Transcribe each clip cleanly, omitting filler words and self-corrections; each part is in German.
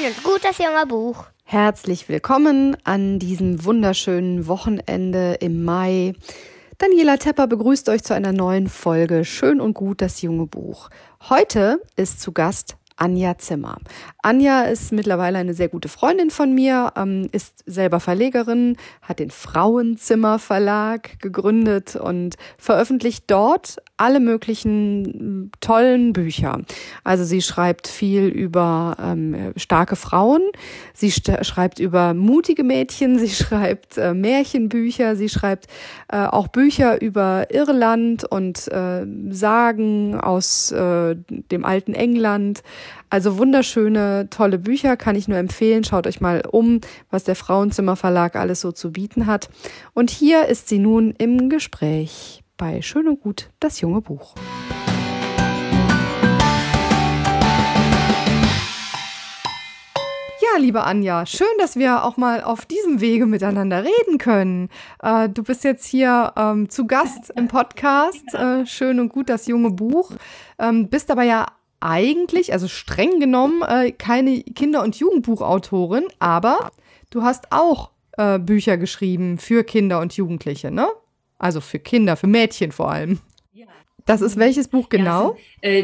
Schön und gut, das junge Buch. Herzlich willkommen an diesem wunderschönen Wochenende im Mai. Daniela Tepper begrüßt euch zu einer neuen Folge Schön und gut, das junge Buch. Heute ist zu Gast Anja Zimmer. Anja ist mittlerweile eine sehr gute Freundin von mir, ist selber Verlegerin, hat den Frauenzimmer Verlag gegründet und veröffentlicht dort alle möglichen tollen Bücher. Also sie schreibt viel über starke Frauen, sie schreibt über mutige Mädchen, sie schreibt Märchenbücher, sie schreibt auch Bücher über Irland und Sagen aus dem alten England. Also wunderschöne, tolle Bücher, kann ich nur empfehlen. Schaut euch mal um, was der Frauenzimmer Verlag alles so zu bieten hat. Und hier ist sie nun im Gespräch bei Schön und gut, das junge Buch. Ja, liebe Anja, schön, dass wir auch mal auf diesem Wege miteinander reden können. Du bist jetzt hier zu Gast im Podcast Schön und gut, das junge Buch. Bist aber ja eigentlich, also streng genommen, keine Kinder- und Jugendbuchautorin, aber du hast auch Bücher geschrieben für Kinder und Jugendliche, ne? Also für Kinder, für Mädchen vor allem. Ja. Das ist welches Buch genau?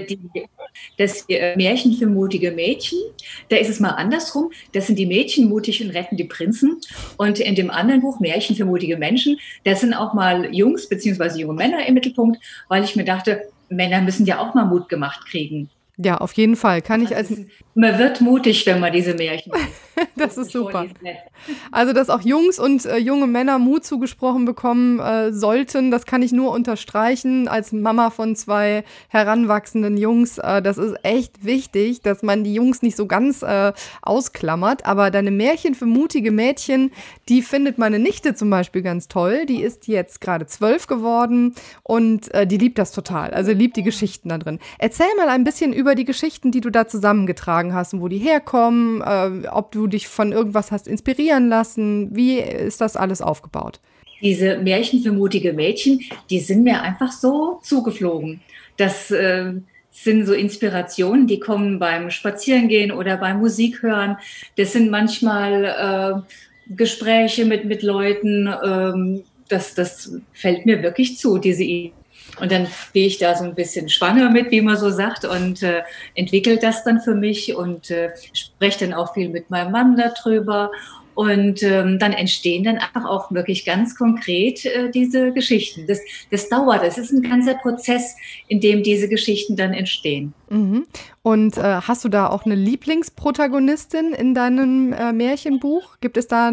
Das Märchen für mutige Mädchen. Da ist es mal andersrum. Das sind die Mädchen mutig und retten die Prinzen. Und in dem anderen Buch Märchen für mutige Menschen, da sind auch mal Jungs bzw. junge Männer im Mittelpunkt, weil ich mir dachte, Männer müssen ja auch mal Mut gemacht kriegen. Ja, auf jeden Fall. Man wird mutig, wenn man diese Märchen Das ist super. Also, dass auch Jungs und junge Männer Mut zugesprochen bekommen sollten, das kann ich nur unterstreichen. Als Mama von 2 heranwachsenden Jungs, das ist echt wichtig, dass man die Jungs nicht so ganz ausklammert. Aber deine Märchen für mutige Mädchen, die findet meine Nichte zum Beispiel ganz toll. Die ist jetzt gerade 12 geworden und die liebt das total. Also liebt die Geschichten da drin. Erzähl mal ein bisschen über die Geschichten, die du da zusammengetragen hast und wo die herkommen, ob du dich von irgendwas hast inspirieren lassen. Wie ist das alles aufgebaut? Diese Märchen für mutige Mädchen, die sind mir einfach so zugeflogen. Das sind so Inspirationen, die kommen beim Spazierengehen oder beim Musikhören. Das sind manchmal Gespräche mit Leuten. Das fällt mir wirklich zu, diese Idee. Und dann bin ich da so ein bisschen schwanger mit, wie man so sagt, und entwickle das dann für mich und spreche dann auch viel mit meinem Mann darüber. Und dann entstehen dann einfach auch wirklich ganz konkret diese Geschichten. Das dauert, es ist ein ganzer Prozess, in dem diese Geschichten dann entstehen. Mhm. Und hast du da auch eine Lieblingsprotagonistin in deinem Märchenbuch? Gibt es da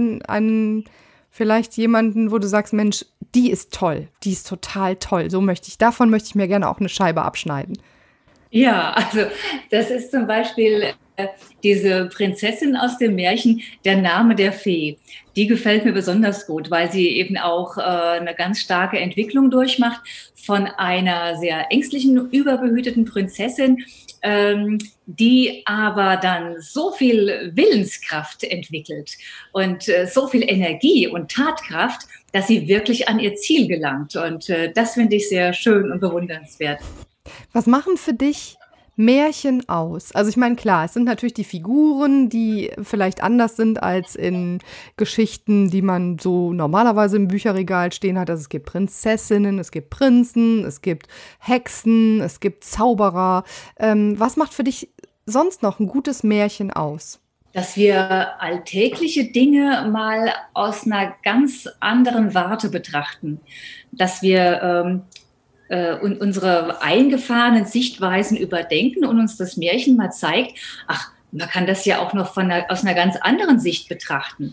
vielleicht jemanden, wo du sagst, Mensch, die ist toll, die ist total toll. Davon möchte ich mir gerne auch eine Scheibe abschneiden. Ja, also das ist zum Beispiel diese Prinzessin aus dem Märchen, der Name der Fee. Die gefällt mir besonders gut, weil sie eben auch eine ganz starke Entwicklung durchmacht von einer sehr ängstlichen, überbehüteten Prinzessin, die aber dann so viel Willenskraft entwickelt und so viel Energie und Tatkraft, dass sie wirklich an ihr Ziel gelangt. Und das finde ich sehr schön und bewundernswert. Was machen für dich Märchen aus? Also ich meine, klar, es sind natürlich die Figuren, die vielleicht anders sind als in Geschichten, die man so normalerweise im Bücherregal stehen hat. Also es gibt Prinzessinnen, es gibt Prinzen, es gibt Hexen, es gibt Zauberer. Was macht für dich sonst noch ein gutes Märchen aus? Dass wir alltägliche Dinge mal aus einer ganz anderen Warte betrachten. Dass wir und unsere eingefahrenen Sichtweisen überdenken und uns das Märchen mal zeigt, ach, man kann das ja auch noch aus einer ganz anderen Sicht betrachten.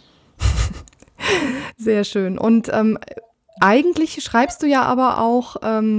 Sehr schön. Und eigentlich schreibst du ja aber auch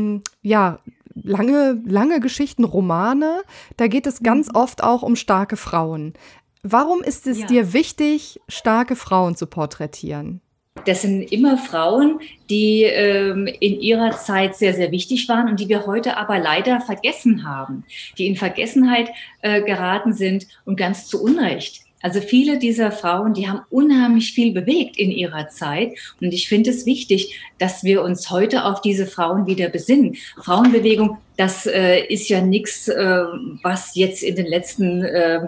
lange Geschichten, Romane. Da geht es ganz oft auch um starke Frauen. Warum ist es dir wichtig, starke Frauen zu porträtieren? Das sind immer Frauen, die in ihrer Zeit sehr, sehr wichtig waren und die wir heute aber leider vergessen haben, die in Vergessenheit geraten sind und ganz zu Unrecht. Also viele dieser Frauen, die haben unheimlich viel bewegt in ihrer Zeit. Und ich finde es wichtig, dass wir uns heute auf diese Frauen wieder besinnen. Frauenbewegung, das ist ja nichts, was jetzt in den letzten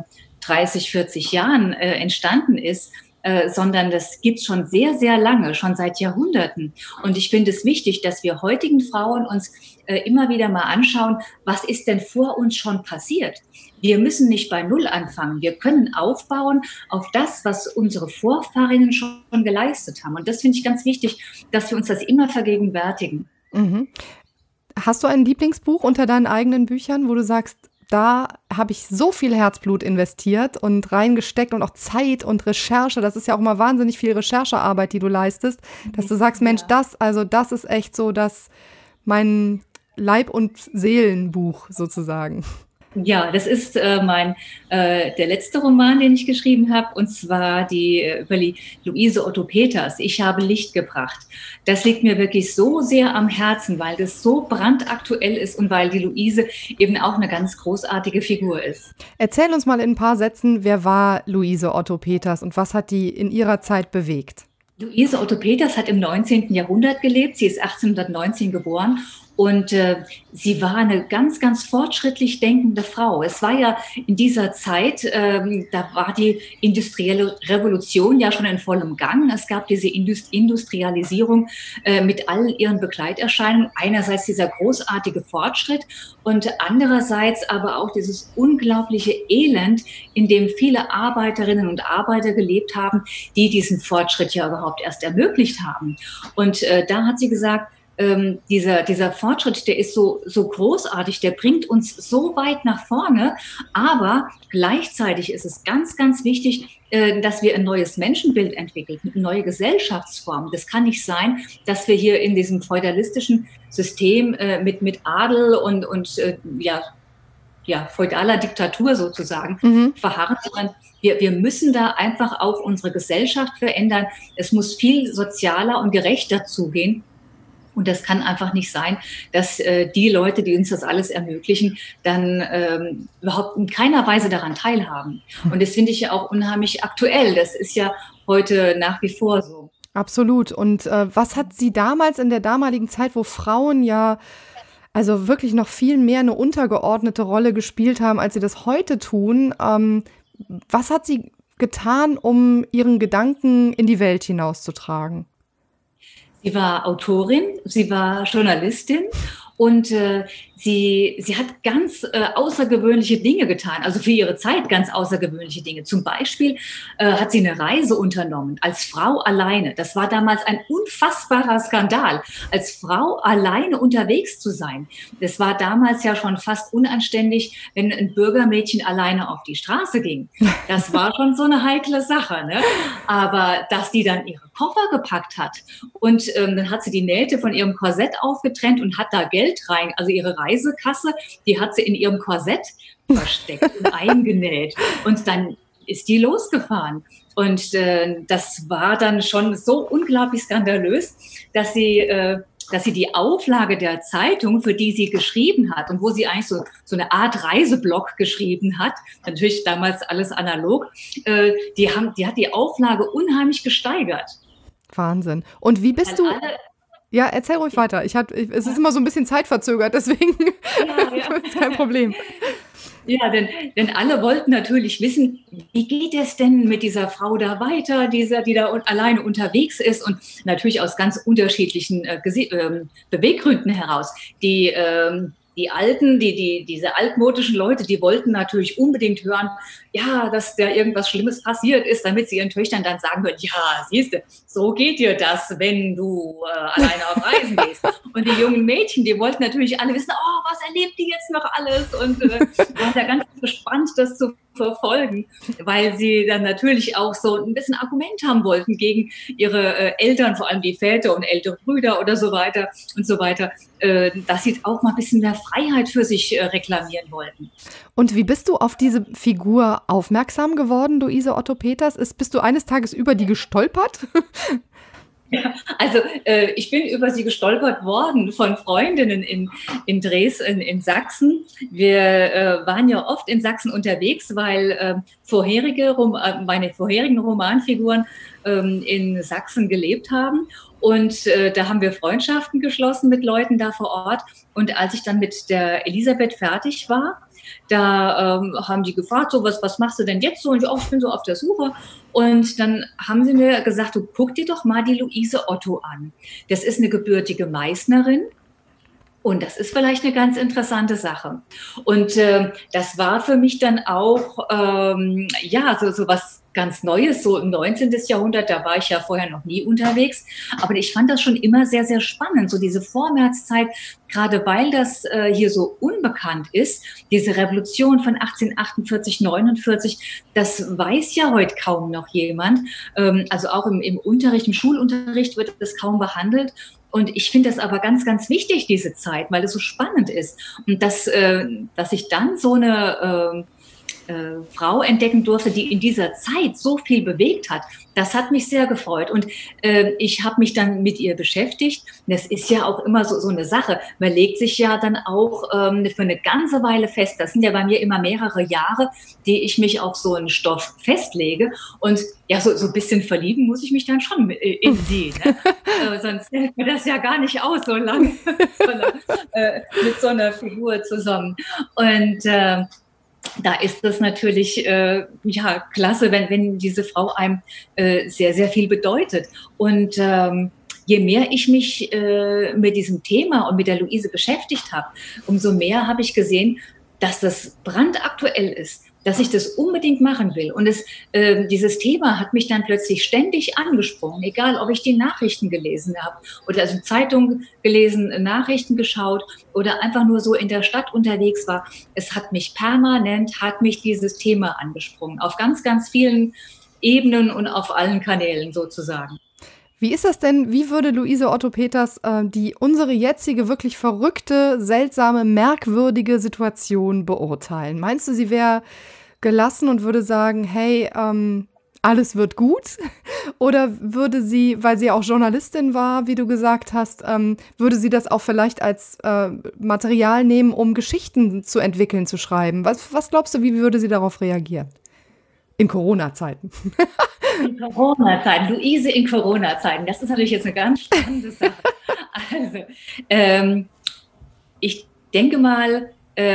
30, 40 Jahren entstanden ist, sondern das gibt es schon sehr, sehr lange, schon seit Jahrhunderten. Und ich finde es wichtig, dass wir heutigen Frauen uns immer wieder mal anschauen, was ist denn vor uns schon passiert? Wir müssen nicht bei Null anfangen. Wir können aufbauen auf das, was unsere Vorfahrinnen schon geleistet haben. Und das finde ich ganz wichtig, dass wir uns das immer vergegenwärtigen. Mhm. Hast du ein Lieblingsbuch unter deinen eigenen Büchern, wo du sagst, da habe ich so viel Herzblut investiert und reingesteckt und auch Zeit und Recherche. Das ist ja auch mal wahnsinnig viel Recherchearbeit, die du leistest, dass du sagst, Mensch, das ist echt so mein Leib- und Seelenbuch sozusagen. Ja, das ist der letzte Roman, den ich geschrieben habe, und zwar über die Luise Otto Peters, Ich habe Licht gebracht. Das liegt mir wirklich so sehr am Herzen, weil das so brandaktuell ist und weil die Luise eben auch eine ganz großartige Figur ist. Erzähl uns mal in ein paar Sätzen, wer war Luise Otto Peters und was hat die in ihrer Zeit bewegt? Luise Otto Peters hat im 19. Jahrhundert gelebt. Sie ist 1819 geboren. Und sie war eine ganz, ganz fortschrittlich denkende Frau. Es war ja in dieser Zeit, da war die industrielle Revolution ja schon in vollem Gang. Es gab diese Industrialisierung mit all ihren Begleiterscheinungen. Einerseits dieser großartige Fortschritt und andererseits aber auch dieses unglaubliche Elend, in dem viele Arbeiterinnen und Arbeiter gelebt haben, die diesen Fortschritt ja überhaupt erst ermöglicht haben. Und da hat sie gesagt, dieser Fortschritt, der ist so großartig, der bringt uns so weit nach vorne, aber gleichzeitig ist es ganz, ganz wichtig, dass wir ein neues Menschenbild entwickeln, eine neue Gesellschaftsform. Das kann nicht sein, dass wir hier in diesem feudalistischen System mit Adel und feudaler Diktatur sozusagen verharren, sondern wir müssen da einfach auch unsere Gesellschaft verändern. Es muss viel sozialer und gerechter zugehen. Und das kann einfach nicht sein, dass die Leute, die uns das alles ermöglichen, dann überhaupt in keiner Weise daran teilhaben. Und das finde ich ja auch unheimlich aktuell. Das ist ja heute nach wie vor so. Absolut. Und was hat sie damals in der damaligen Zeit, wo Frauen ja also wirklich noch viel mehr eine untergeordnete Rolle gespielt haben, als sie das heute tun, was hat sie getan, um ihren Gedanken in die Welt hinauszutragen? Sie war Autorin, sie war Journalistin und sie hat ganz außergewöhnliche Dinge getan, also für ihre Zeit ganz außergewöhnliche Dinge. Zum Beispiel hat sie eine Reise unternommen, als Frau alleine. Das war damals ein unfassbarer Skandal, als Frau alleine unterwegs zu sein. Das war damals ja schon fast unanständig, wenn ein Bürgermädchen alleine auf die Straße ging. Das war schon so eine heikle Sache, ne? Aber dass die dann ihre Koffer gepackt hat und dann hat sie die Nähte von ihrem Korsett aufgetrennt und hat da Geld rein, also ihre Reisekasse, die hat sie in ihrem Korsett versteckt und eingenäht. Und dann ist die losgefahren. Und das war dann schon so unglaublich skandalös, dass sie die Auflage der Zeitung, für die sie geschrieben hat und wo sie eigentlich so eine Art Reiseblog geschrieben hat, natürlich damals alles analog, die hat die Auflage unheimlich gesteigert. Wahnsinn. Und wie bist du... Ja, erzähl ruhig weiter. Es ist immer so ein bisschen zeitverzögert, deswegen ist kein Problem. Ja, denn alle wollten natürlich wissen, wie geht es denn mit dieser Frau da weiter, die da alleine unterwegs ist und natürlich aus ganz unterschiedlichen Beweggründen heraus. Die Alten, diese altmodischen Leute, die wollten natürlich unbedingt hören, ja, dass da irgendwas Schlimmes passiert ist, damit sie ihren Töchtern dann sagen können, ja, siehst du, so geht dir das, wenn du alleine auf Reisen gehst. Und die jungen Mädchen, die wollten natürlich alle wissen, oh, was erlebt die jetzt noch alles? Und waren da ganz gespannt, das zu verfolgen, weil sie dann natürlich auch so ein bisschen Argument haben wollten gegen ihre Eltern, vor allem die Väter und ältere Brüder oder so weiter und so weiter, dass sie auch mal ein bisschen mehr Freiheit für sich reklamieren wollten. Und wie bist du auf diese Figur aufmerksam geworden, Luise Otto Peters? Bist du eines Tages über die gestolpert? Ja, also ich bin über sie gestolpert worden von Freundinnen in Dresden, in Sachsen. Wir waren ja oft in Sachsen unterwegs, weil meine vorherigen Romanfiguren in Sachsen gelebt haben. Und da haben wir Freundschaften geschlossen mit Leuten da vor Ort. Und als ich dann mit der Elisabeth fertig war, da haben die gefragt, so, was machst du denn jetzt so? Und ich, ich bin so auf der Suche. Und dann haben sie mir gesagt, du guck dir doch mal die Luise Otto an. Das ist eine gebürtige Meißnerin. Und das ist vielleicht eine ganz interessante Sache. Und das war für mich dann auch, so was ganz Neues, so im 19. Jahrhundert, da war ich ja vorher noch nie unterwegs. Aber ich fand das schon immer sehr, sehr spannend, so diese Vormärztzeit, gerade weil das hier so unbekannt ist, diese Revolution von 1848, 49, das weiß ja heute kaum noch jemand. Also auch im Unterricht, im Schulunterricht wird das kaum behandelt. Und ich finde das aber ganz, ganz wichtig, diese Zeit, weil es so spannend ist. Und dass ich dann so eine Frau entdecken durfte, die in dieser Zeit so viel bewegt hat, das hat mich sehr gefreut. Und ich habe mich dann mit ihr beschäftigt. Das ist ja auch immer so eine Sache. Man legt sich ja dann auch für eine ganze Weile fest. Das sind ja bei mir immer mehrere Jahre, die ich mich auf so einen Stoff festlege. Und ja, so ein bisschen verlieben muss ich mich dann schon in sie. Ne? Sonst hält mir das ja gar nicht aus, so lange mit so einer Figur zusammen. Und da ist das natürlich klasse, wenn diese Frau einem sehr, sehr viel bedeutet. Und je mehr ich mich mit diesem Thema und mit der Luise beschäftigt habe, umso mehr habe ich gesehen, dass das brandaktuell ist, dass ich das unbedingt machen will. Und dieses Thema hat mich dann plötzlich ständig angesprochen, egal ob ich die Nachrichten gelesen habe oder also Zeitung gelesen, Nachrichten geschaut oder einfach nur so in der Stadt unterwegs war. Es hat mich dieses Thema angesprochen, auf ganz, ganz vielen Ebenen und auf allen Kanälen sozusagen. Wie ist das denn, wie würde Luise Otto Peters unsere jetzige, wirklich verrückte, seltsame, merkwürdige Situation beurteilen? Meinst du, sie wäre gelassen und würde sagen, hey, alles wird gut? Oder würde sie, weil sie auch Journalistin war, wie du gesagt hast, würde sie das auch vielleicht als Material nehmen, um Geschichten zu entwickeln, zu schreiben? Was glaubst du, wie würde sie darauf reagieren? In Corona-Zeiten. In Corona-Zeiten, Luise in Corona-Zeiten, das ist natürlich jetzt eine ganz spannende Sache. Also, ich denke mal,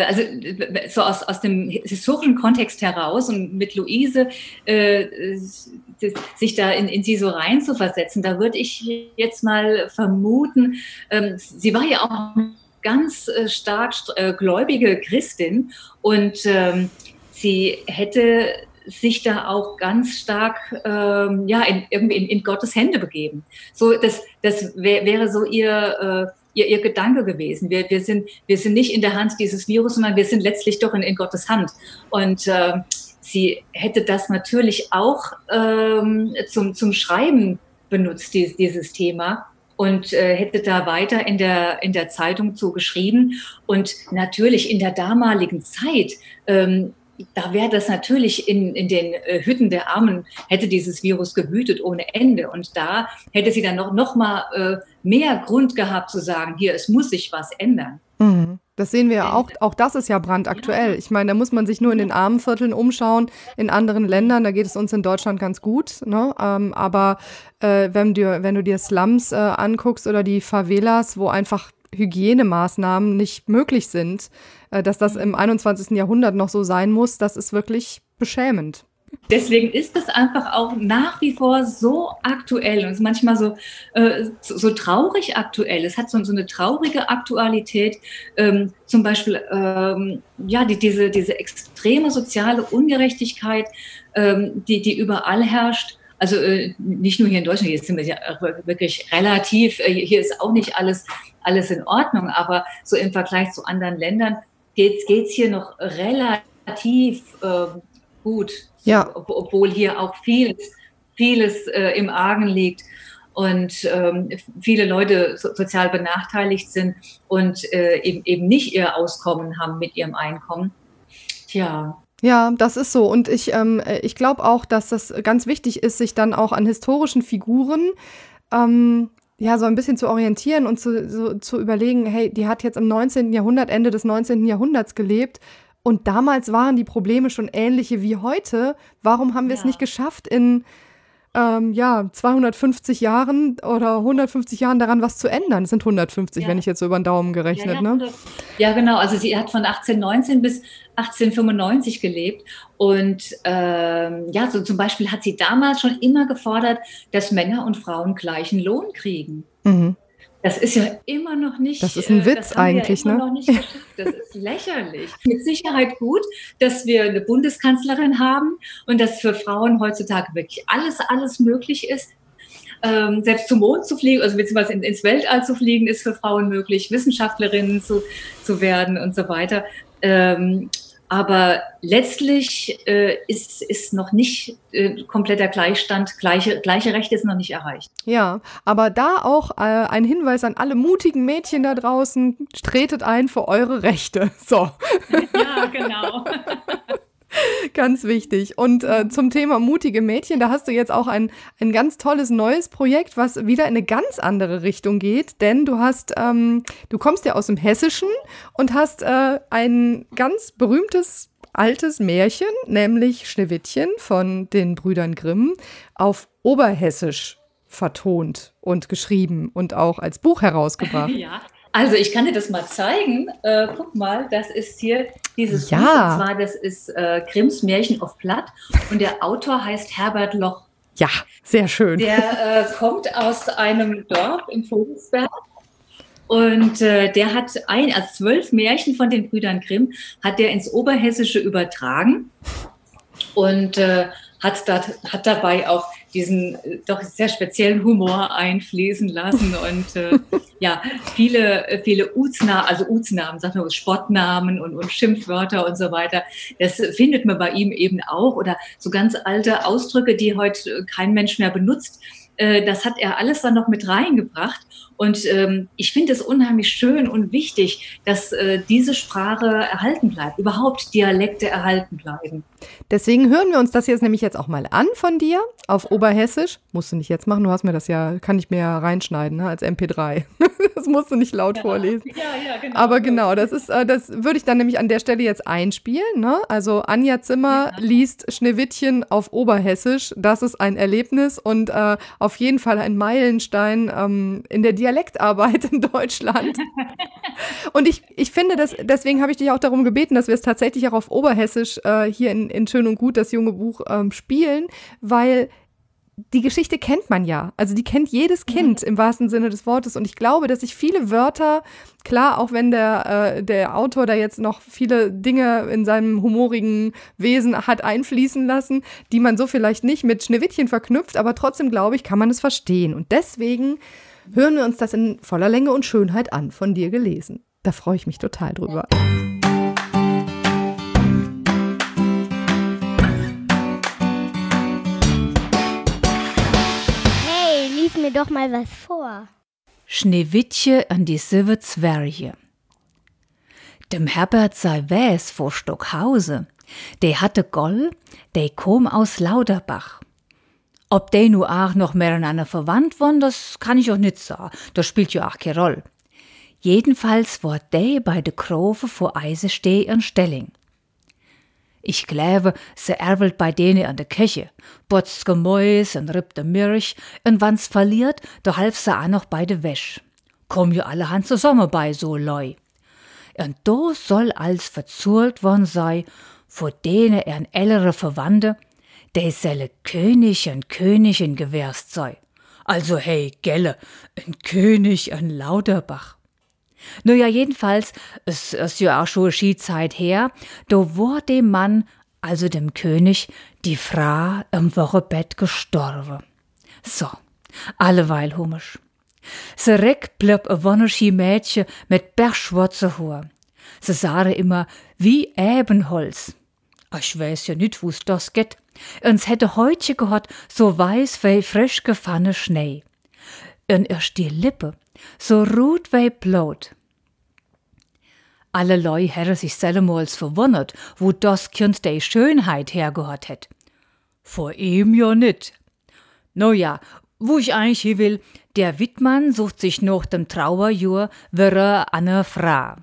so aus dem historischen Kontext heraus und mit Luise sich da in sie so rein zu versetzen, da würde ich jetzt mal vermuten, sie war ja auch ganz stark gläubige Christin und sie hätte sich da auch ganz stark in Gottes Hände begeben. So, das wäre so ihr Gedanke gewesen. Wir sind nicht in der Hand dieses Virus, sondern wir sind letztlich doch in Gottes Hand. Und sie hätte das natürlich auch zum Schreiben benutzt, dieses Thema. Und hätte da weiter in der Zeitung zu geschrieben. Und natürlich in der damaligen Zeit da wäre das natürlich in den Hütten der Armen, hätte dieses Virus gewütet ohne Ende. Und da hätte sie dann noch mal mehr Grund gehabt zu sagen, hier, es muss sich was ändern. Mhm. Das sehen wir ja auch. Auch das ist ja brandaktuell. Ja. Ich meine, da muss man sich nur in den Armenvierteln umschauen. In anderen Ländern, da geht es uns in Deutschland ganz gut. Ne? Aber wenn du dir Slums anguckst oder die Favelas, wo einfach Hygienemaßnahmen nicht möglich sind, dass das im 21. Jahrhundert noch so sein muss, das ist wirklich beschämend. Deswegen ist es einfach auch nach wie vor so aktuell und es ist manchmal so traurig aktuell. Es hat so eine traurige Aktualität, zum Beispiel diese extreme soziale Ungerechtigkeit, die überall herrscht. Also nicht nur hier in Deutschland, hier sind wir ja wirklich relativ, hier ist auch nicht alles in Ordnung, aber so im Vergleich zu anderen Ländern geht's hier noch relativ gut, ja. Obwohl hier auch vieles im Argen liegt und viele Leute sozial benachteiligt sind und eben nicht ihr Auskommen haben mit ihrem Einkommen. Tja. Ja, das ist so. Und ich glaube auch, dass das ganz wichtig ist, sich dann auch an historischen Figuren so ein bisschen zu orientieren und zu überlegen, hey, die hat jetzt im 19. Jahrhundert, Ende des 19. Jahrhunderts gelebt und damals waren die Probleme schon ähnliche wie heute. Warum haben wir es nicht geschafft, in ja, 250 Jahren oder 150 Jahren daran was zu ändern. Es sind 150, wenn ich jetzt so über den Daumen gerechnet, ne? Ja, genau. Also sie hat von 1819 bis 1895 gelebt. Und ja, so zum Beispiel hat sie damals schon immer gefordert, dass Männer und Frauen gleichen Lohn kriegen. Mhm. Das ist ja immer noch nicht. Das ist ein Witz das haben eigentlich, wir ja immer ne? noch nicht geschafft. Das ist lächerlich. Mit Sicherheit gut, dass wir eine Bundeskanzlerin haben und dass für Frauen heutzutage wirklich alles möglich ist. Selbst zum Mond zu fliegen, also beziehungsweise ins Weltall zu fliegen, ist für Frauen möglich, Wissenschaftlerinnen zu werden und so weiter. Aber letztlich ist noch nicht kompletter Gleichstand, gleiche Rechte ist noch nicht erreicht. Ja, aber da auch ein Hinweis an alle mutigen Mädchen da draußen, tretet ein für eure Rechte. So. Ja, genau. Ganz wichtig. Und zum Thema mutige Mädchen, da hast du jetzt auch ein ganz tolles neues Projekt, was wieder in eine ganz andere Richtung geht, denn du kommst ja aus dem Hessischen und hast ein ganz berühmtes altes Märchen, nämlich Schneewittchen von den Brüdern Grimm, auf Oberhessisch vertont und geschrieben und auch als Buch herausgebracht. Ja. Also ich kann dir das mal zeigen. Guck mal, das ist hier dieses Buch. Und zwar, das ist Grimms Märchen auf Platt. Und der Autor heißt Herbert Loch. Ja, sehr schön. Der kommt aus einem Dorf in Vogelsberg. Und der hat 12 Märchen von den Brüdern Grimm hat der ins Oberhessische übertragen. Und hat dabei auch diesen doch sehr speziellen Humor einfließen lassen und ja, viele Uznamen, sagen wir Spottnamen und Schimpfwörter und so weiter. Das findet man bei ihm eben auch oder so ganz alte Ausdrücke, die heute kein Mensch mehr benutzt. Das hat er alles dann noch mit reingebracht. Und ich finde es unheimlich schön und wichtig, dass diese Sprache erhalten bleibt, überhaupt Dialekte erhalten bleiben. Deswegen hören wir uns das jetzt auch mal an von dir auf Oberhessisch. Musst du nicht jetzt machen, du hast mir das ja, kann ich mir ja reinschneiden, ne, als MP3. Das musst du nicht laut vorlesen. Ja, genau. Aber genau, das würde ich dann nämlich an der Stelle jetzt einspielen, ne? Also Anja Zimmer liest Schneewittchen auf Oberhessisch. Das ist ein Erlebnis und auf jeden Fall ein Meilenstein in der Dialektarbeit in Deutschland. Und ich finde, deswegen habe ich dich auch darum gebeten, dass wir es tatsächlich auch auf Oberhessisch hier in Schön und Gut, das junge Buch, spielen, weil die Geschichte kennt man ja. Also die kennt jedes Kind im wahrsten Sinne des Wortes. Und ich glaube, dass sich viele Wörter, klar, auch wenn der Autor da jetzt noch viele Dinge in seinem humorigen Wesen hat einfließen lassen, die man so vielleicht nicht mit Schneewittchen verknüpft, aber trotzdem, glaube ich, kann man es verstehen. Und deswegen hören wir uns das in voller Länge und Schönheit an, von dir gelesen. Da freue ich mich total drüber. Lies mir doch mal was vor. Schneewittchen an die 7 Zwerge. Dem Herbert sei Wäs vor Stockhause, de hatte Goll, de kom aus Lauterbach. Ob de nu auch noch miteinander verwandt waren, das kann ich auch nicht sagen, das spielt ja auch keine Rolle. Jedenfalls war de bei de Grove vor Eisesteh in Stelling. Ich glaube, se erwelt bei denen an der Küche, botzt Gemäus und rippt de Milch, und wann's verliert, da half se auch noch bei de Wäsch. Komm ja allerhand zusammen bei so Leu. Und do soll als verzurlt worden sei, vor denen ein ältere Verwandte, de selle König und Königin gewärst sei. Also hey, gelle, ein König an Lauterbach. Nur ja, jedenfalls, es ist ja auch schon eine Skizeit her, da war dem Mann, also dem König, die Frau im Wochenbett gestorben. So, alleweil humisch. Se reck blieb ein wunderschönes Mädchen mit bergschwarzen Haar. Se sahen immer wie Ebenholz. Ich weiß ja nicht, wo's das geht. Uns hätte heute gehabt, so weiß wie frisch gefallene Schnee. Und erst die Lippe, so rot wie Blut. Alle Leu hätte sich sellemals verwundert, wo das Kind die Schönheit hergehört hätt. Vor ihm ja nit. No ja, wo ich eigentlich hier will, der Wittmann sucht sich nach dem Trauerjahr wieder eine Frau.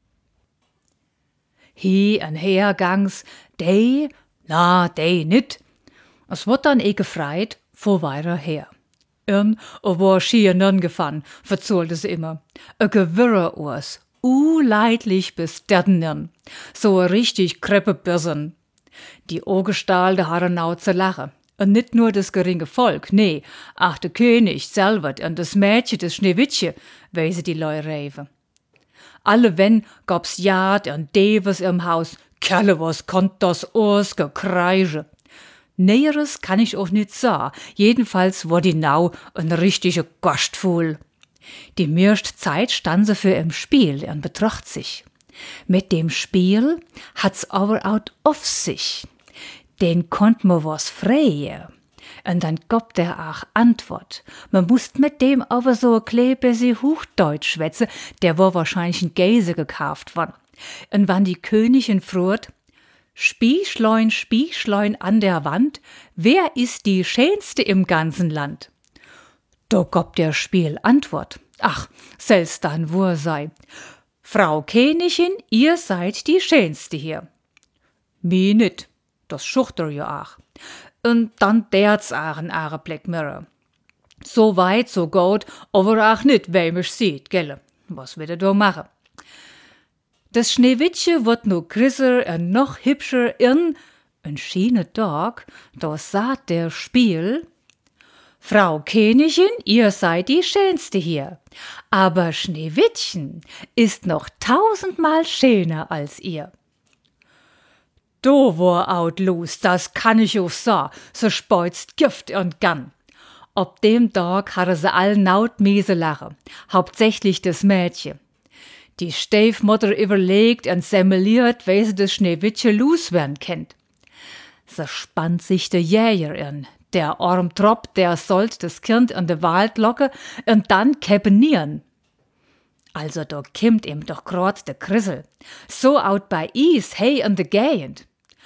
Hi und her gangs, de nit. Es wird dann gefreit, vor weiter her. War schier nun gefahren, verzollte sie immer. Gewirre urs, leidlich bis derten, so richtig Kreppebirsen. Die Ogestahl hatten nau zu lachen. Und nicht nur das geringe Volk, nee, ach der König selber und das Mädchen, das Schneewittchen, wie sie die Leu reven. Alle wenn gab's Jad und Devers im Haus, Kerle was konnt das Urs gekreische. Näheres kann ich auch nicht sagen, jedenfalls war die Nau ein richtiger Gastfuhl. Die meiste Zeit stand sie für im Spiel und betracht sich. Mit dem Spiel hat's aber auch auf sich. Den konnt man was freie. Und dann gab der auch Antwort. Man musst mit dem aber so ein klein bisschen Hochdeutsch schwätze, der war wahrscheinlich ein Käse gekauft worden. Und wann die Königin fragt, Spiechlein, Spiechlein an der Wand, wer ist die schönste im ganzen Land? Da gab der Spiel Antwort. Ach, selbst dann wo sei. Frau Königin, ihr seid die schönste hier. Mi nit. Das schuchter ja auch. Und dann der's auch in eure Black Mirror. So weit, so gut, aber auch nicht, wem ich sieht, gelle. Was wird er da machen? Das Schneewittchen wird noch größer und noch hübscher in ein schöner Tag, da sagt der Spiel, Frau Königin, ihr seid die schönste hier, aber Schneewittchen ist noch 1000-mal schöner als ihr. Do war out los, das kann ich auch sagen, so speuzt Gift und Gann. Ob dem Tag hatte sie all naut miese lachen, hauptsächlich das Mädchen. Die Stiefmutter überlegt und semmeliert, wie sie das Schneewittchen loswerden kennt. So spannt sich der Jäger in. Der arm Trop, der sollt das Kind in den Wald locken und dann käpenieren. Also da kimmt ihm doch grad der Krissel. So out bei is, hey in de Gegend.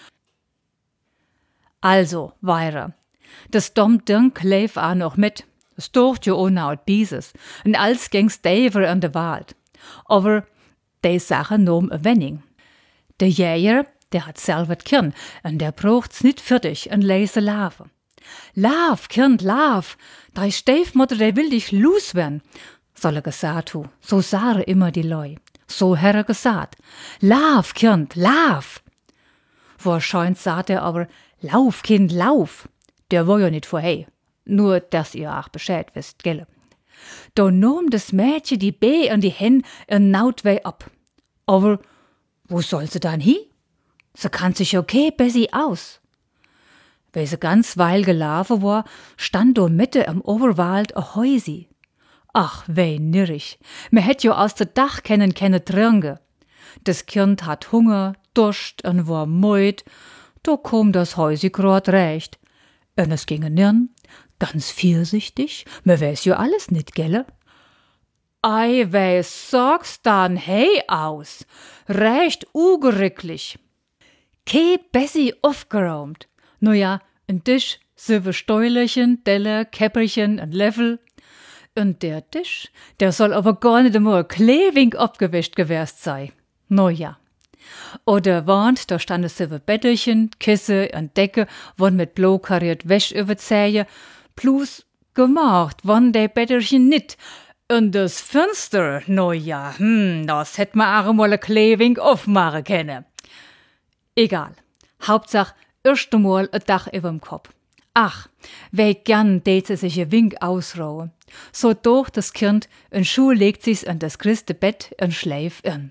Also, weiter. Das dumm Ding leif auch noch mit. Es docht ja ohne out Bieses. Und als ging's Daver in de Wald. Aber die Sache nahm a Wenning. Der Jäger, der hat selber Kirn und der braucht's nicht fertig und leise Larve. Lauf, Kind, lauf! Dei Stiefmutter, der will dich loswerden, soll er gesagt hu. So sahe immer die Leu. So hat er gesagt. Lauf, Kind, lauf! Wahrscheinlich sagt er aber, lauf, Kind, lauf! Der war ja nicht vorher. Nur, dass ihr auch Bescheid wisst, gell? Da nahm das Mädchen die Bee und die Hen und naut wei ab. Aber wo soll sie dann hin? Sie kann sich okay besser aus. Weil sie ganz weil gelaufen war, stand da Mitte im Oberwald a Häusi. Ach, wei nirrig. Me hätt jo aus der Dach keine trinken. Das Kind hat Hunger, Durst und war müd. Da kom das Häusi grad recht. Und es ginge nirn, ganz vorsichtig, me weiß jo alles nit, gelle? Ei, wei sagst dann hey aus, recht ugericklich. Ke bessi aufgeräumt. No ja, ein Tisch, silber Stäulerchen, Teller, Käpperchen und Löffel. Und der Tisch, der soll aber gar nicht einmal klewing abgewischt gewesen sein. No ja. Oder Wand, da stand es silber Bettelchen, Kisse und Decke, wurden mit blau kariert Wäsch überzählen, plus gemacht, wann de Bettelchen nit. Und das Fenster, no ja, das hätt man auch mal a klewing aufmachen können. Egal. Hauptsache, erst einmal ein Dach überm Kopf. Ach, wie gern tät sie sich ein Wink ausruhen. So durch das Kind und Schuh legt sich's in das größte Bett und schläft in.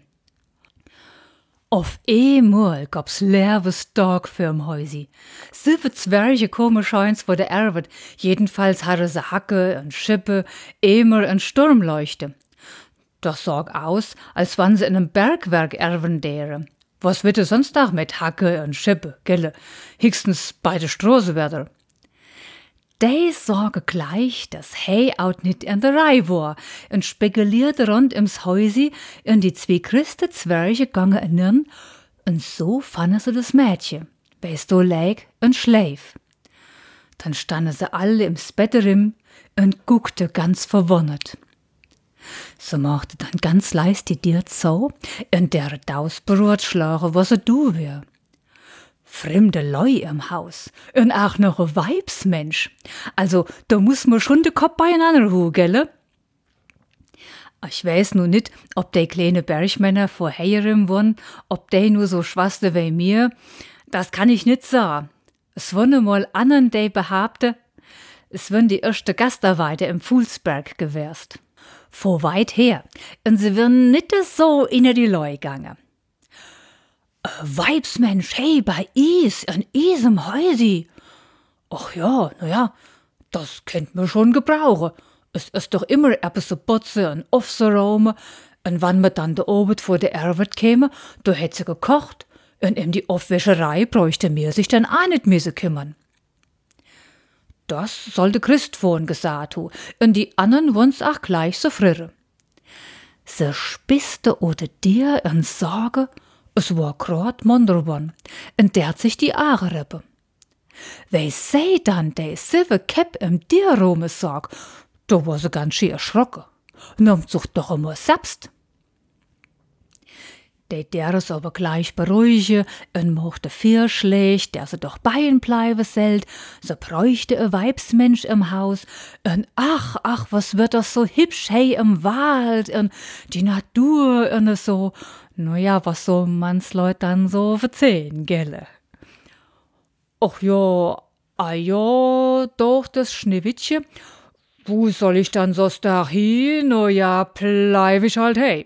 Auf einmal gab's leeres Tag für'm Häusi. 7 Zwerge komisch eins vor der Erwet. Jedenfalls hatte sie Hacke und Schippe, Eimer und Sturmleuchte. Das sah aus, als wann sie in einem Bergwerk erben dere. Was wird sonst auch mit Hacke und Schippe, gelle? Höchstens bei der Straße wieder. Die sorge gleich, dass Hey out nit in der Reihe war und spekulierte rund ums Häusi und die 2 christe Zwerge gange innern und so fanden sie das Mädchen, weißt du, lag und schläf. Dann standen sie alle im Betterim und guckte ganz verwundert. So machte dann ganz leis die Dirt so und der Dausbrot schlagen, was er du wär. fremde Leu im Haus und auch noch ein Weibsmensch. Also, da muss man schon den Kopf beieinander hu, gell? Ich weiß nur nicht, ob die kleine Bergmänner vor Heierim waren, ob die nur so schwaste wie mir. Das kann ich nicht sagen. Es waren mal anderen, die behaupten, es würden die erste Gastarbeiter im Fuhlsberg gewärst. Vor weit her. Und sie würden nicht so in die Leu gegangen. Weibsmensch, hey, bei Is, in isem Häusi. Ach ja, naja, das könnt man schon gebrauchen. Es ist doch immer etwas zu putzen und aufzuräumen. Und wenn man dann da oben vor der Arbeit käme, da hätte sie gekocht. Und in die Aufwäscherei bräuchte mir sich dann auch nicht mehr kümmern. Das sollte Christ vorhin gesagt haben. Und die anderen wollen's auch gleich so frieren. Sie spisste oder dir und Sorge, es war grad Monderborn, und der hat sich die Aare rippe. Weil sie dann de silve Käpp im Dierrome sag, da war sie ganz schön erschrocken. Nimmt sich doch immer selbst. Der es aber gleich beruhige und mochte viel schlecht, der sie doch bei ihm bleiben sollt. Sie bräuchte ein Weibsmensch im Haus. Und ach, was wird das so hübsch, hey, im Wald und die Natur und so. Naja, was so Mannsleut dann so erzählen, gelle. Ach ja, doch, das Schneewittchen. Wo soll ich dann so da hin? Naja, bleib ich halt hey.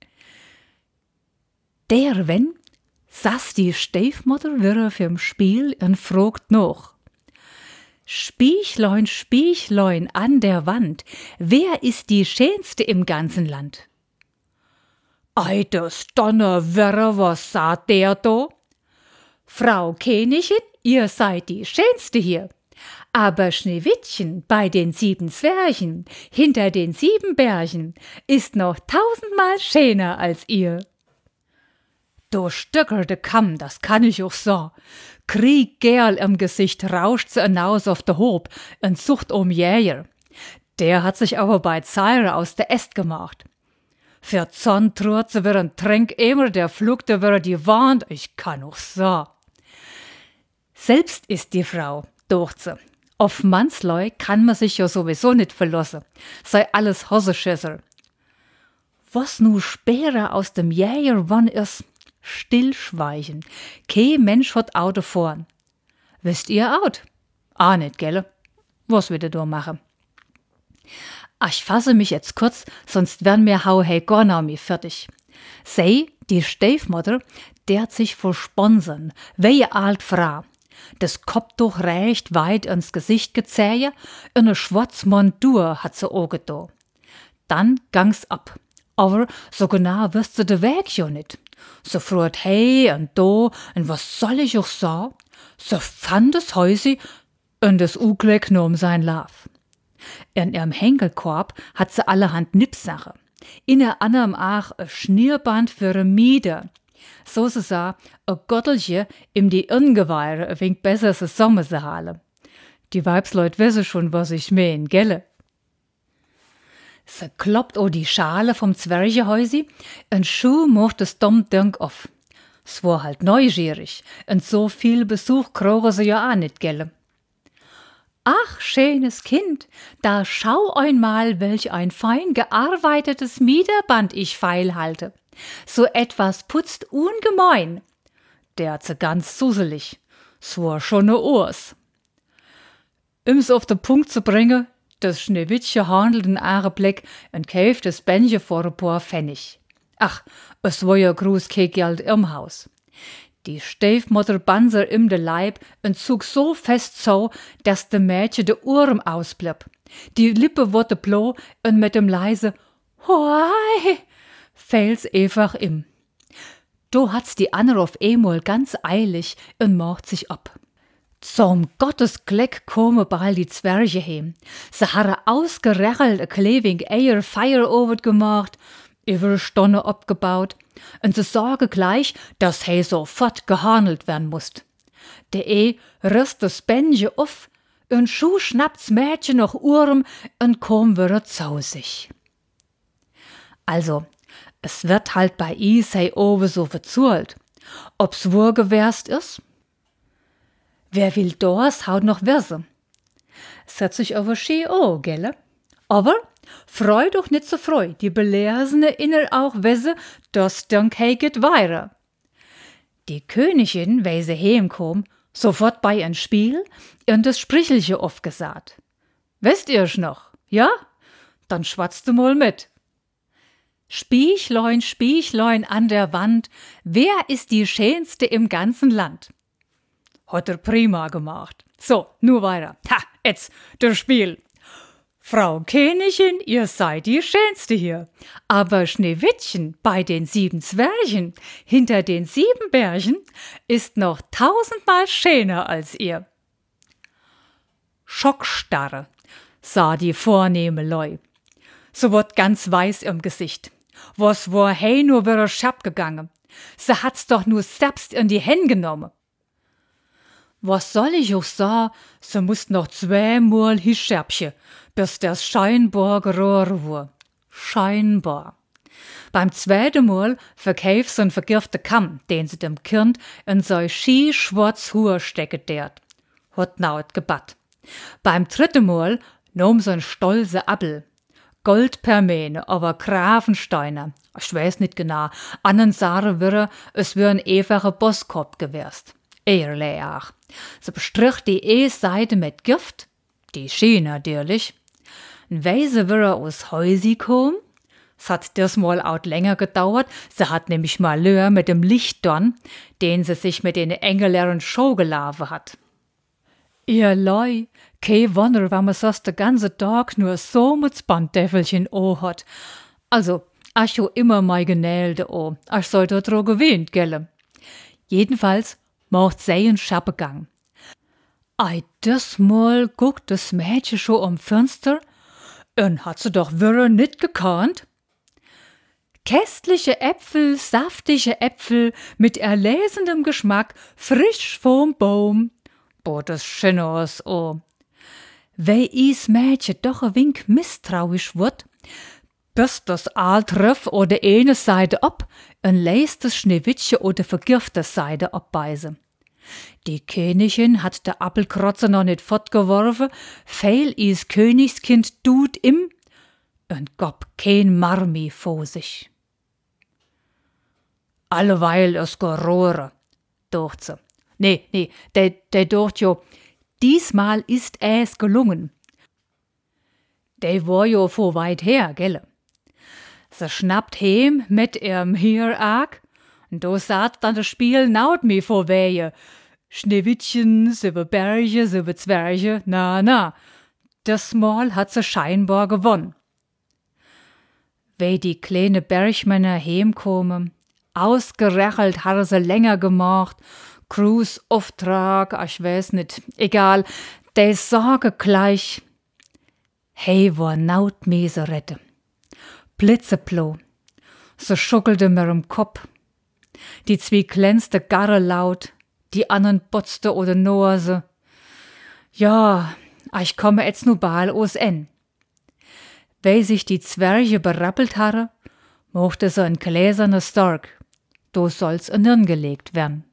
Wenn saß die Stiefmutter wieder fürm Spiel und fragt noch. Spiechlein, Spiechlein an der Wand, wer ist die schönste im ganzen Land? Ei, das Donnerwetter, was sagt der da? Frau Königin, ihr seid die schönste hier. Aber Schneewittchen bei den 7 Zwerchen, hinter den 7 Bergen, ist noch 1000-mal schöner als ihr. Du stöckerte Kamm, das kann ich auch so. Krieggerl im Gesicht rauscht sie hinaus auf der Hob und sucht Jäger. Der hat sich aber bei Zeire aus der Äst gemacht. Für Zorn trut sie wieder ein Tränk immer, der flugte wieder die Wand, ich kann auch so. Selbst ist die Frau, docht sie. Auf Mannsleu kann man sich ja sowieso nicht verlassen, sei alles Hosseschisser. Was nu später aus dem Jäger wann ist, stillschweigen. Kein Mensch hat Auto vorn. Wisst ihr out? Ah, nicht, gell? Was wird ihr da machen? Ich fasse mich jetzt kurz, sonst werden mir hau hey gar noch mehr fertig. Sie, die Stiefmutter, der hat sich versponsern, wie alt Frau. Das Kopftuch recht weit ins Gesicht gezählt, und eine schwarze Montur hat sie auch da. Dann gang's ab. Aber so genau wirst du den Weg ja nicht. So fragt hey und da, und was soll ich auch sagen? So fand das Häusi und das Uglück nahm sein Lauf. In ihrem Henkelkorb hat sie allerhand Nippsache. In der anderem auch ein Schnierband für eine Mieder. So sie sah, ein Gottelchen im die Irngeweihre ein wenig besser se Sommer se hale. Die Weibsleut wissen schon, was ich mein, gelle? Se kloppt o die Schale vom Zwergehäusi und Schuh macht es dumm Dünk auf. S war halt neugierig und so viel Besuch kroche sie ja auch nicht, gelle? Ach, schönes Kind, da schau einmal, welch ein fein gearbeitetes Miederband ich feil halte. So etwas putzt ungemein. Der hat sie ganz suselig. S war schon ne Urs. Um's auf den Punkt zu bringen, das Schneewittchen handelt in Blick und kauft das Bändchen vor ein paar Pfennig. Ach, es war ja groß kein Geld im Haus. Die Stiefmutter banser im de Leib und zog so fest so, dass de Mädchen de Ohren ausblieb. Die Lippe wurde blau und mit dem leise Hoi fällt's einfach im. Do hat's die andere auf einmal ganz eilig und macht sich ab. Zum Gottes Gleck komme bald die Zwerge heim. Sie haben ausgerechelt a kleving Eier Feieroven gemacht, über Stunde abgebaut, und sie sorge gleich, dass he sofort gehandelt werden musst. Der riss das Bändchen auf und schuh schnappt's Mädchen noch Urm und komm wieder zu sich. Also, es wird halt bei is he oben so verzurlt. Ob's wohl gewärst is? Wer will das, haut noch Verse. Es hat sich aber schön an, gell? Aber freu doch nicht so freu, die Belesene inner auch wisse, dass dann geht weiter. Die Königin, weil sie heimkom, sofort bei ein Spiel und das Sprichelche aufgesagt. Wisst ihr's noch? Ja? Dann schwatzt du mal mit. Spiechlein, Spiechlein an der Wand, wer ist die schönste im ganzen Land? Hat er prima gemacht. So, nur weiter. Ha, jetzt, das Spiel. Frau Königin, ihr seid die Schönste hier. Aber Schneewittchen bei den 7 Zwerchen, hinter den 7 Bergen, ist noch 1000-mal schöner als ihr. Schockstarre, sah die vornehme Leu. So wird ganz weiß im Gesicht. Was war hey nur wieder schab gegangen. Sie hat's doch nur selbst in die Hände genommen. Was soll ich auch sagen, sie muss noch 2-mal hischerbchen, bis das scheinbar gerohren war. Scheinbar. Beim 2. Mal verkäf sie einen vergiften Kamm, den sie dem Kind in so schwarz Haar stecken dert. Hat naut gebatt. Beim 3. Mal nahm sie einen stolze Appel. Goldpermäne, aber Grafensteiner. Ich weiß nicht genau. Annen sagen würde, es wär ein einfacher Bosskopf gewärst. Ehrlich auch. Sie bestrich die Seite mit Gift, die Schien natürlich. Und weil sie wieder aus Häusi kom, es hat das mal auch länger gedauert, sie hat nämlich mal Lör mit dem Lichtdorn, den sie sich mit den Engelern Show gelaufen hat. Ihr Leu, kei Wunder, wenn man sonst den ganzen Tag nur so mit Bandäffelchen hat. Also, ach jo immer mei Genälde o, ach soll da dro gewähnt, gelle. Jedenfalls macht sie einen Schappegang. Ei, das Mal guckt das Mädchen schon am Fenster und hat sie doch wirre nit gekannt. Köstliche Äpfel, saftige Äpfel mit erlesendem Geschmack, frisch vom Baum. Boah, das schön aus, oh. Weil is Mädchen doch ein Wink misstrauisch wird, bis das Aal triff oder eine Seite ab und lässt das Schneewittchen oder vergifte Seite abbeißen. Die Königin hat der Appelkrotzer noch nicht fortgeworfen, fehl is Königskind tut im und gab kein Marmi vor sich. Alleweil es gerohre, dacht sie. Nee, der dacht jo, diesmal ist es gelungen. Der war jo vor weit her, gelle. Sie schnappt heim mit ihrem Hierarg, und da sagt dann das Spiel naut mi vor Wehe. Schneewittchen, 7 Berge, 7 Zwerge, na, das Mal hat sie scheinbar gewonnen. Wei die kleine Bergmänner heimkommen, ausgerechelt hat sie länger gemacht, Cruise-Auftrag, ich weiß nicht, egal, der sage gleich, hey war naut Meserette. Blitzeblau, so schuckelte mir im Kopf. Die 2 glänzte garre laut, die anderen botzte oder Nose. Ja, ich komme jetzt nu bal aus en. Weil sich die Zwerge berappelt hatte, mochte so ein gläserner Stork, do soll's in Nirn gelegt werden.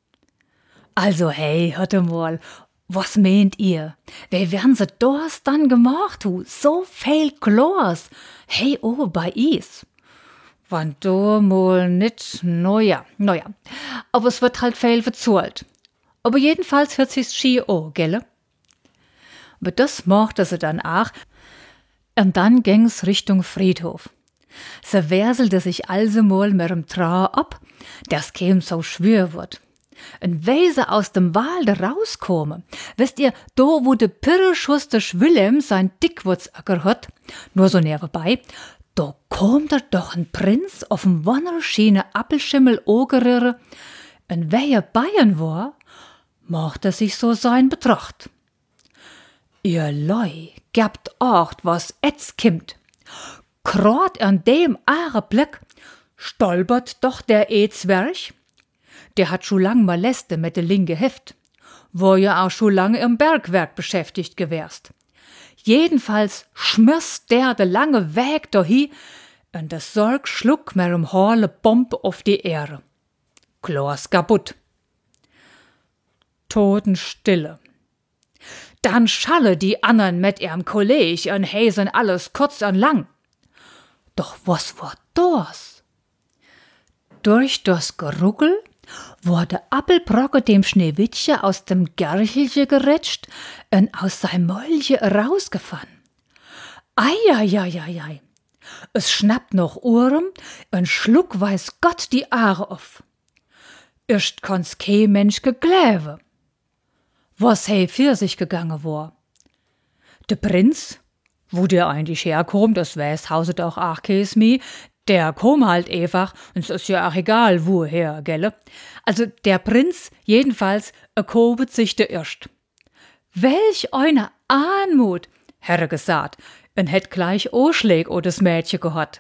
Also hey, hörte mal, was meint ihr? Wie werden sie das dann gemacht, hu? So viel Glas. Hey, oh, bei is. Wann do mal nit, naja. Aber es wird halt viel verzahlt. Aber jedenfalls hört sich's schi o, gelle? Aber das mochte sie dann auch. Und dann ging's Richtung Friedhof. Sie werselte sich also mal mit dem Trau ab, das käm so schwer wird. Und weil sie aus dem Walde rauskomme, wisst ihr, da wo de Pirreschuster Willem sein Dickwurzacker hat, nur so nebenbei, da kommt doch ein Prinz auf dem wunderschönen Appelschimmel ogerere, und wer er Bayern war, macht er sich so sein Betracht. Ihr Leu, gebt acht, was etz kimmt. Grad an dem Blick stolpert doch der Zwerg. Der hat schon lang Moleste mit de linke Heft, war ja auch schon lange im Bergwerk beschäftigt gewärst. Jedenfalls schmiss der de lange Weg dahin und der Sorg schluck mir im Horle Bombe auf die Ehre. Klos kaputt. Totenstille. Dann schalle die andern mit ihrem Kolleg und häsen alles kurz und lang. Doch was war das? Durch das Geruckel wurde Appelbrocke dem Schneewittchen aus dem Gerchelche gerätscht und aus seinem Mäulche rausgefahren. Ei. Es schnappt noch Ohren und schluck weiß Gott die Aare auf. Erst konnt's kein Mensch gegläwe. Was hei für sich gegangen war. Der Prinz, wo der eigentlich herkommt, das weiß hauset auch ach Käsmi, der kom halt einfach, und es ist ja auch egal, woher, gelle? Also der Prinz, jedenfalls, kobet sich der erst. Welch eine Anmut, Herre gesagt, und hätt gleich Oschläg o das Mädchen gehört.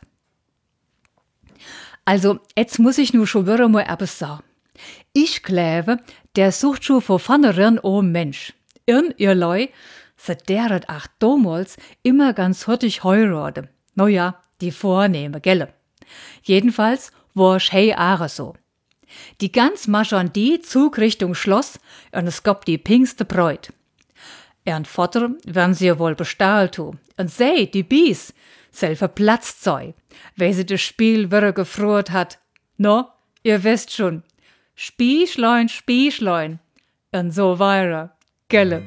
Also, jetzt muss ich nur schon wieder mal etwas sagen. Ich glaube, der sucht schon vor vornherein Mensch. Ihr Leu, se deret ach damals immer ganz hurtig heurate. No ja, die Vornehme, gelle. Jedenfalls war hei Aare so. Die ganz Marchandie zog Richtung Schloss und es gab die pinkste Bräut. Ihren Vater werden sie wohl bestahlt und sei, die Bies, selber platzt sei, weil sie das Spiel wieder gefroht hat. No, ihr wisst schon, Spiechlein, und so weiter, gelle.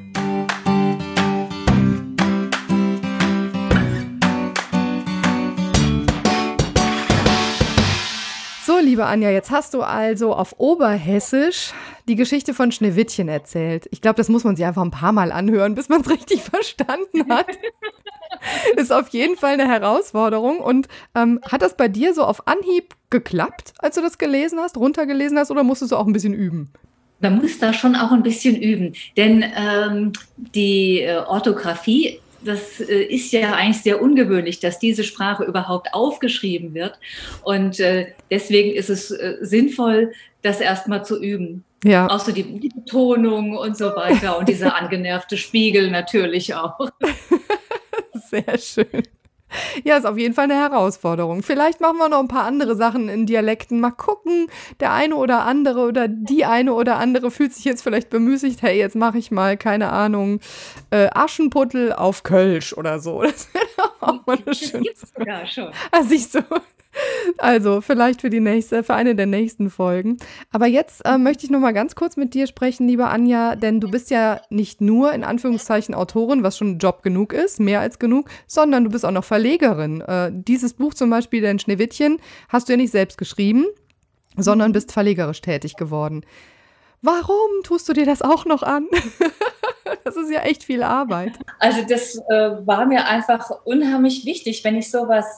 So, liebe Anja, jetzt hast du also auf Oberhessisch die Geschichte von Schneewittchen erzählt. Ich glaube, das muss man sich einfach ein paar Mal anhören, bis man es richtig verstanden hat. Ist auf jeden Fall eine Herausforderung. Und hat das bei dir so auf Anhieb geklappt, als du das gelesen hast, runtergelesen hast, oder musstest du auch ein bisschen üben? Man muss da schon auch ein bisschen üben, denn die Orthographie, das ist ja eigentlich sehr ungewöhnlich, dass diese Sprache überhaupt aufgeschrieben wird. Und deswegen ist es sinnvoll, das erstmal zu üben. Ja. Auch so die Betonung und so weiter und dieser angenervte Spiegel natürlich auch. Sehr schön. Ja, ist auf jeden Fall eine Herausforderung. Vielleicht machen wir noch ein paar andere Sachen in Dialekten. Mal gucken, der eine oder andere oder die eine oder andere fühlt sich jetzt vielleicht bemüßigt, hey, jetzt mache ich mal, keine Ahnung, Aschenputtel auf Kölsch oder so. Das wäre auch mal eine schöne Sache. Ja, schon. Ah, siehst du. Also, vielleicht für eine der nächsten Folgen. Aber jetzt möchte ich noch mal ganz kurz mit dir sprechen, liebe Anja, denn du bist ja nicht nur in Anführungszeichen Autorin, was schon Job genug ist, mehr als genug, sondern du bist auch noch Verlegerin. Dieses Buch zum Beispiel, dein Schneewittchen, hast du ja nicht selbst geschrieben, sondern bist verlegerisch tätig geworden. Warum tust du dir das auch noch an? Das ist ja echt viel Arbeit. Also das war mir einfach unheimlich wichtig, wenn ich sowas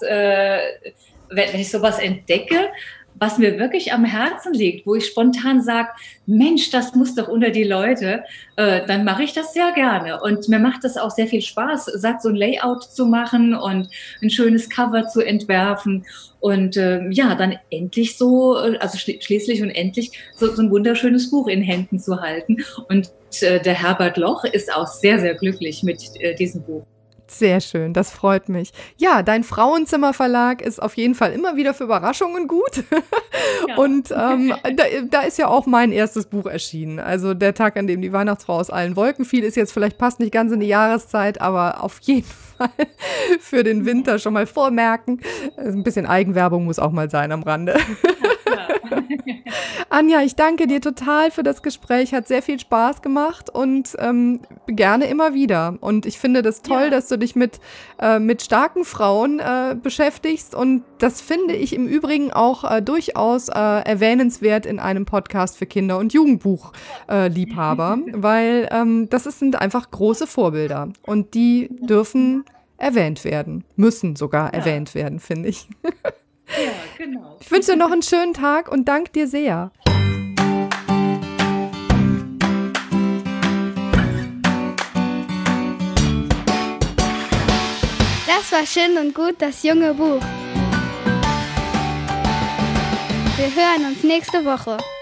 entdecke, was mir wirklich am Herzen liegt, wo ich spontan sage, Mensch, das muss doch unter die Leute, dann mache ich das sehr gerne. Und mir macht das auch sehr viel Spaß, so ein Layout zu machen und ein schönes Cover zu entwerfen. Und dann endlich schließlich und endlich so ein wunderschönes Buch in Händen zu halten. Und der Herbert Loch ist auch sehr, sehr glücklich mit diesem Buch. Sehr schön, das freut mich. Ja, dein Frauenzimmerverlag ist auf jeden Fall immer wieder für Überraschungen gut. Ja. Und da ist ja auch mein erstes Buch erschienen. Also der Tag, an dem die Weihnachtsfrau aus allen Wolken fiel, ist jetzt vielleicht passt nicht ganz in die Jahreszeit, aber auf jeden Fall für den Winter schon mal vormerken. Ein bisschen Eigenwerbung muss auch mal sein am Rande. Ja. Anja, ich danke dir total für das Gespräch, hat sehr viel Spaß gemacht und gerne immer wieder. Und ich finde das toll, dass du dich mit starken Frauen beschäftigst und das finde ich im Übrigen auch durchaus erwähnenswert in einem Podcast für Kinder- und Jugendbuchliebhaber, weil das sind einfach große Vorbilder und die dürfen erwähnt werden, müssen sogar erwähnt werden, finde ich. Ja, genau. Ich wünsche dir noch einen schönen Tag und danke dir sehr. Das war schön und gut, das junge Buch. Wir hören uns nächste Woche.